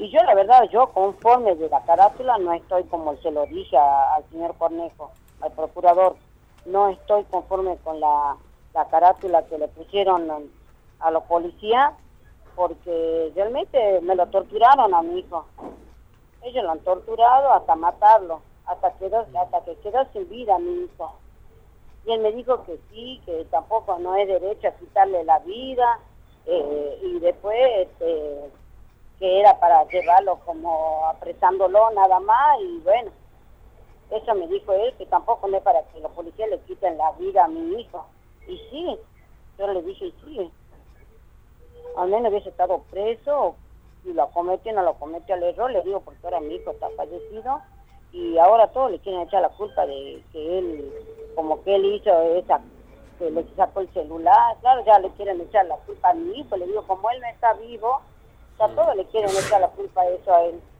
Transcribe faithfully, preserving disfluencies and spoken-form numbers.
Y yo, la verdad, yo conforme de la carátula no estoy como se lo dije a, al señor Cornejo, al procurador, no estoy conforme con la, la carátula que le pusieron a, a los policías, porque realmente me lo torturaron a mi hijo. Ellos lo han torturado hasta matarlo, hasta, quedó, hasta que quedó sin vida mi hijo. Y él me dijo que sí, que tampoco no es derecho a quitarle la vida, eh, y después este, que era para llevarlo como apresándolo nada más, y bueno, eso me dijo él, que tampoco no es para que los policías le quiten la vida a mi hijo. Y sí, yo le dije, y sí, al menos hubiese estado preso, y lo cometió o no lo cometió al error, le digo, porque ahora mi hijo está fallecido, y ahora todos le quieren echar la culpa de que él, como que él hizo esa, que le sacó el celular, claro, ya le quieren echar la culpa a mi hijo, le digo, como él no está vivo, ya todos le quieren echar la culpa de eso a él.